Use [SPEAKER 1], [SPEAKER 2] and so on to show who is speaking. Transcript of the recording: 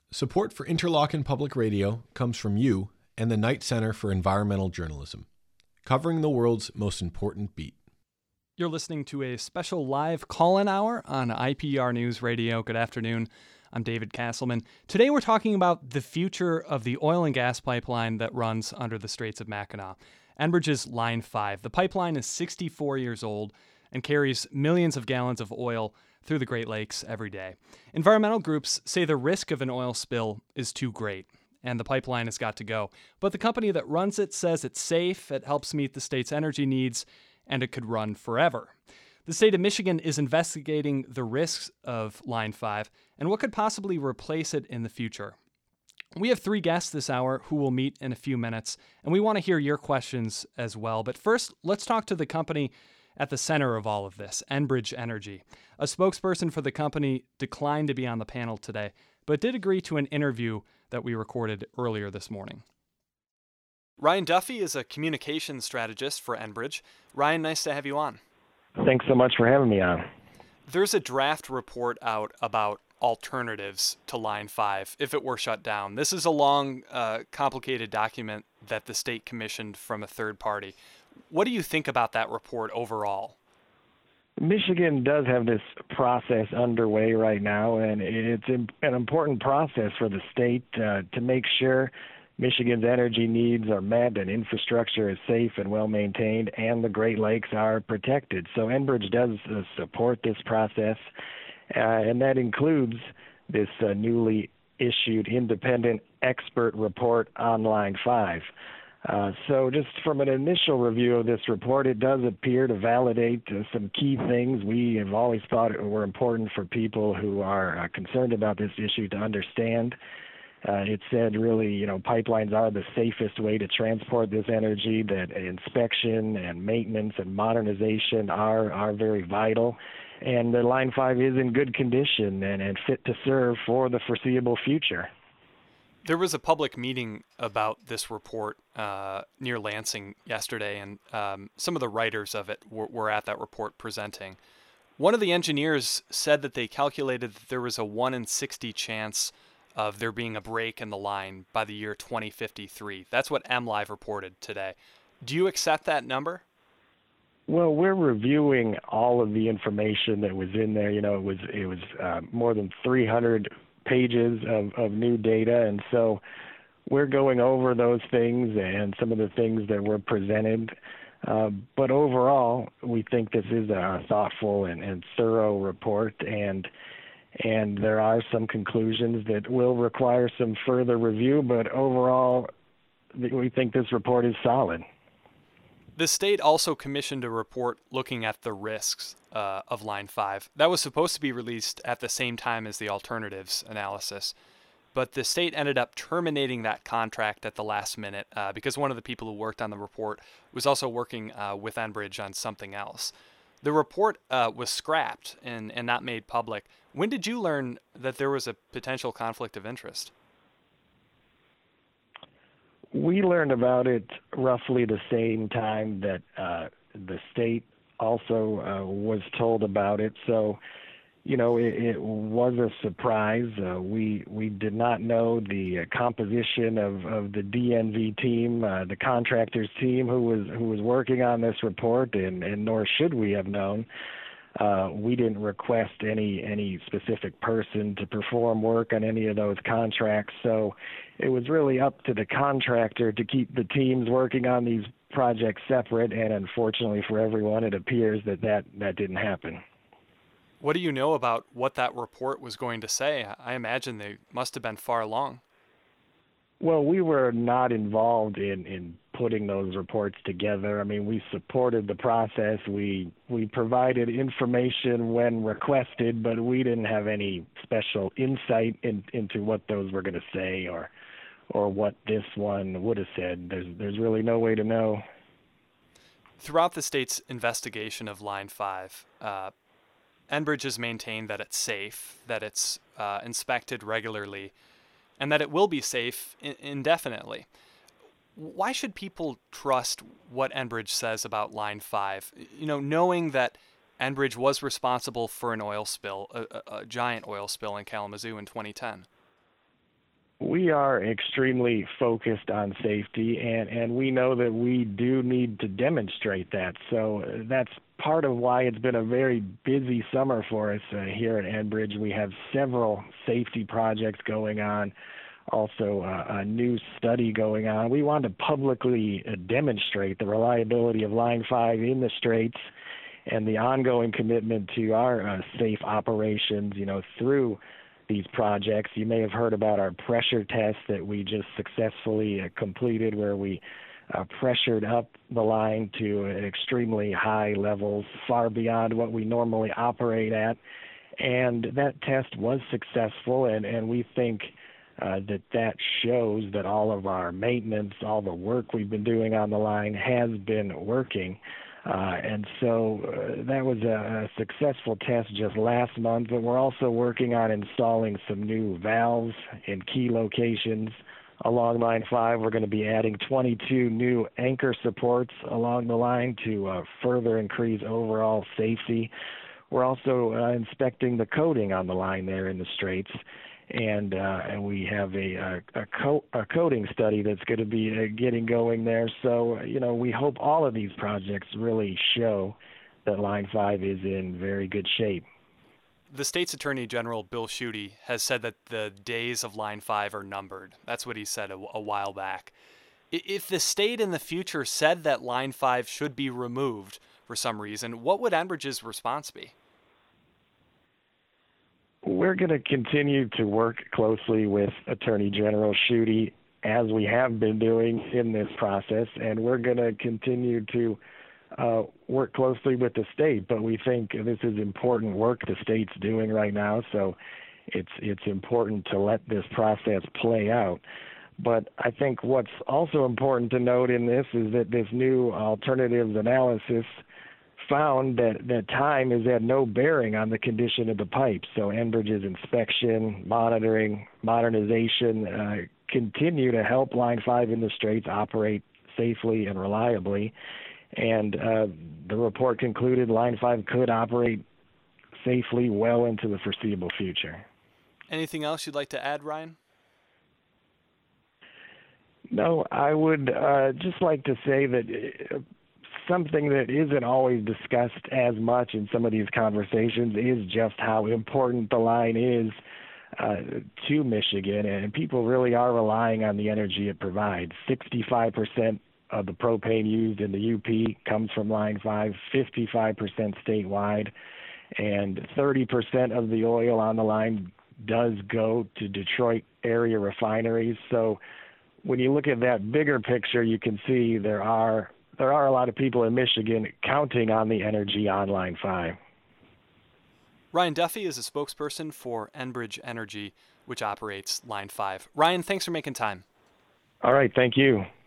[SPEAKER 1] Support for Interlochen Public Radio comes from you and the Knight Center for Environmental Journalism, covering the world's most important beat.
[SPEAKER 2] You're listening to a special live call-in hour on IPR News Radio. Good afternoon. I'm David Castleman. Today we're talking about the future of the oil and gas pipeline that runs under the Straits of Mackinac, Enbridge's Line 5. The pipeline is 64 years old and carries millions of gallons of oil through the Great Lakes every day. Environmental groups say the risk of an oil spill is too great, and the pipeline has got to go. But the company that runs it says it's safe, it helps meet the state's energy needs, and it could run forever. The state of Michigan is investigating the risks of Line 5 and what could possibly replace it in the future. We have three guests this hour who will meet in a few minutes, and we want to hear your questions as well. But first, let's talk to the company at the center of all of this, Enbridge Energy. A spokesperson for the company declined to be on the panel today, but did agree to an interview that we recorded earlier this morning. Ryan Duffy is a communications strategist for Enbridge. Ryan, nice to have you on.
[SPEAKER 3] Thanks so much for having me on.
[SPEAKER 2] There's a draft report out about alternatives to Line 5 if it were shut down. This is a long, complicated document that the state commissioned from a third party. What do you think about that report overall?
[SPEAKER 3] Michigan does have this process underway right now, and it's an important process for the state to make sure Michigan's energy needs are met and infrastructure is safe and well maintained and the Great Lakes are protected. So Enbridge does support this process, and that includes this newly issued independent expert report on Line 5. So just from an initial review of this report, it does appear to validate some key things we have always thought were important for people who are concerned about this issue to understand. It said really, pipelines are the safest way to transport this energy, that inspection and maintenance and modernization are very vital, and the Line 5 is in good condition and fit to serve for the foreseeable future.
[SPEAKER 2] There was a public meeting about this report near Lansing yesterday, and some of the writers of it were at that report presenting. One of the engineers said that they calculated that there was a 1 in 60 chance of there being a break in the line by the year 2053. That's what MLive reported today. Do you accept that number?
[SPEAKER 3] Well, we're reviewing all of the information that was in there. It was more than 300 pages of new data, and so we're going over those things and some of the things that were presented. But overall, we think this is a thoughtful and thorough report, and there are some conclusions that will require some further review, but overall, we think this report is solid.
[SPEAKER 2] The state also commissioned a report looking at the risks of Line 5. That was supposed to be released at the same time as the alternatives analysis, but the state ended up terminating that contract at the last minute because one of the people who worked on the report was also working with Enbridge on something else. The report was scrapped and not made public. When did you learn that there was a potential conflict of interest?
[SPEAKER 3] We learned about it roughly the same time that the state also was told about it. So, it was a surprise. We did not know the composition of the DNV team, the contractors team who was working on this report, and nor should we have known. We didn't request any specific person to perform work on any of those contracts, so it was really up to the contractor to keep the teams working on these projects separate, and unfortunately for everyone, it appears that didn't happen.
[SPEAKER 2] What do you know about what that report was going to say? I imagine they must have been far along.
[SPEAKER 3] Well, we were not involved in putting those reports together. I mean, we supported the process. We provided information when requested, but we didn't have any special insight into what those were going to say or what this one would have said. There's really no way to know.
[SPEAKER 2] Throughout the state's investigation of Line 5, Enbridge has maintained that it's safe, that it's inspected regularly, and that it will be safe indefinitely. Why should people trust what Enbridge says about Line 5? Knowing that Enbridge was responsible for an oil spill, a giant oil spill in Kalamazoo in 2010.
[SPEAKER 3] We are extremely focused on safety, and we know that we do need to demonstrate that. So that's part of why it's been a very busy summer for us here at Enbridge. We have several safety projects going on, also a new study going on. We want to publicly demonstrate the reliability of Line 5 in the Straits and the ongoing commitment to our safe operations, through these projects. You may have heard about our pressure test that we just successfully completed, where we pressured up the line to extremely high levels, far beyond what we normally operate at. And that test was successful, and we think that shows that all of our maintenance, all the work we've been doing on the line has been working. And so that was a successful test just last month, but we're also working on installing some new valves in key locations along Line 5. We're going to be adding 22 new anchor supports along the line to further increase overall safety. We're also inspecting the coating on the line there in the Straits. And we have a coating study that's going to be getting going there. So, we hope all of these projects really show that Line 5 is in very good shape.
[SPEAKER 2] The state's Attorney General, Bill Schuette, has said that the days of Line 5 are numbered. That's what he said a while back. If the state in the future said that Line 5 should be removed for some reason, what would Enbridge's response be?
[SPEAKER 3] We're going to continue to work closely with Attorney General Schuette, as we have been doing in this process, and we're going to continue to work closely with the state. But we think this is important work the state's doing right now, so it's important to let this process play out. But I think what's also important to note in this is that this new alternatives analysis found that time has had no bearing on the condition of the pipes. So Enbridge's inspection, monitoring, modernization continue to help Line 5 in the Straits operate safely and reliably. And the report concluded Line 5 could operate safely well into the foreseeable future.
[SPEAKER 2] Anything else you'd like to add, Ryan?
[SPEAKER 3] No, I would just like to say that something that isn't always discussed as much in some of these conversations is just how important the line is to Michigan, and people really are relying on the energy it provides. 65% of the propane used in the UP comes from Line 5, 55% statewide, and 30% of the oil on the line does go to Detroit area refineries. So when you look at that bigger picture, you can see there are a lot of people in Michigan counting on the energy on Line 5.
[SPEAKER 2] Ryan Duffy is a spokesperson for Enbridge Energy, which operates Line 5. Ryan, thanks for making time.
[SPEAKER 3] All right, thank you.